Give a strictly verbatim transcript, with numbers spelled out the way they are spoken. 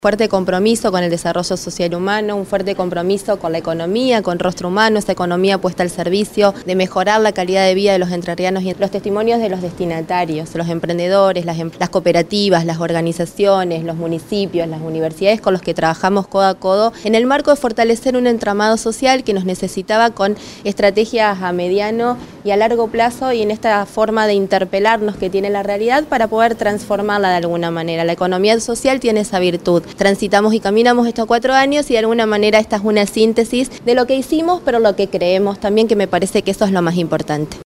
Fuerte compromiso con el desarrollo social humano, un fuerte compromiso con la economía, con rostro humano, esa economía puesta al servicio de mejorar la calidad de vida de los entrerrianos y los testimonios de los destinatarios, los emprendedores, las, las cooperativas, las organizaciones, los municipios, las universidades con los que trabajamos codo a codo en el marco de fortalecer un entramado social que nos necesitaba con estrategias a mediano y a largo plazo y en esta forma de interpelarnos que tiene la realidad para poder transformarla de alguna manera. La economía social tiene esa virtud. Transitamos y caminamos estos cuatro años y de alguna manera esta es una síntesis de lo que hicimos, pero lo que creemos también, que me parece que eso es lo más importante.